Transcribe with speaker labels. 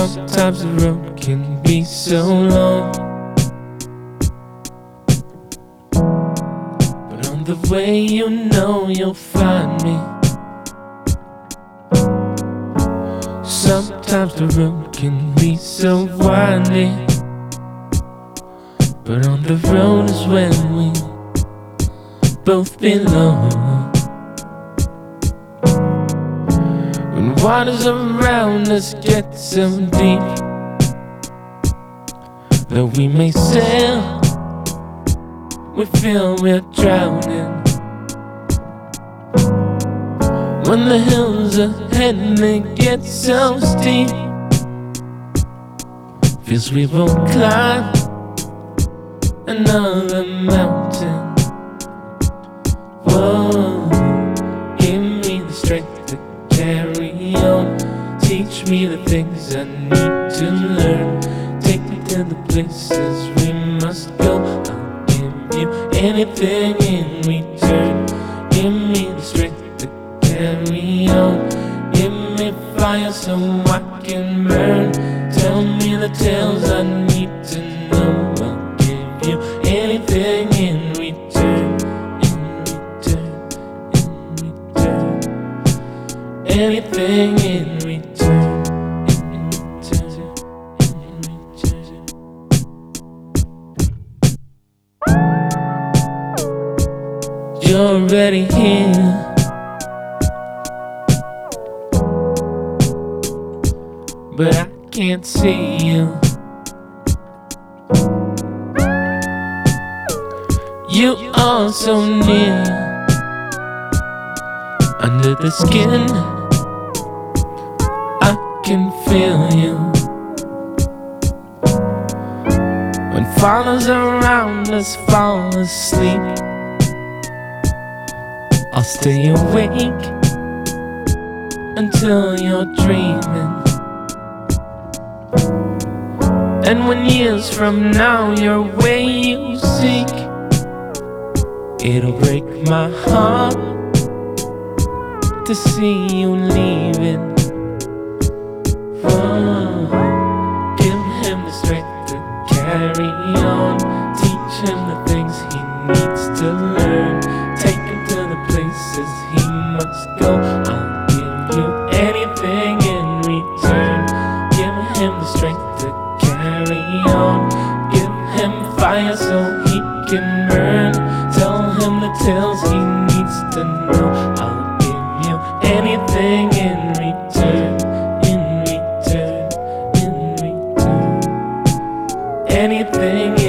Speaker 1: Sometimes the road can be so long, but on the way you know you'll find me. Sometimes the road can be so windy, but on the road is where we both belong. When waters around us get so deep that we may sail, we feel we're drowning. When the hills ahead they get so steep, feels we won't climb another mountain. Whoa, give me the strength to carry on. Teach me the things I need to learn. Take me to the places we must go. I'll give you anything in return. Give me the strength to carry on. Give me fire so I can burn. Tell me the tales I need to know. I'll give you anything in return. Anything in return. You're already here, but I can't see you. You are so near, under the skin I can feel you. When fathers around us fall asleep, I'll stay awake until you're dreaming. And when years from now your way you seek, it'll break my heart to see you leaving. Oh, give him the strength to carry on. Teach him the things he needs to learn. Take him to the places he must go. I'll give you anything in return. Give him the strength to carry on. Give him fire so he can burn. Tell him the tales he needs to know. I'll give you anything in return. Anything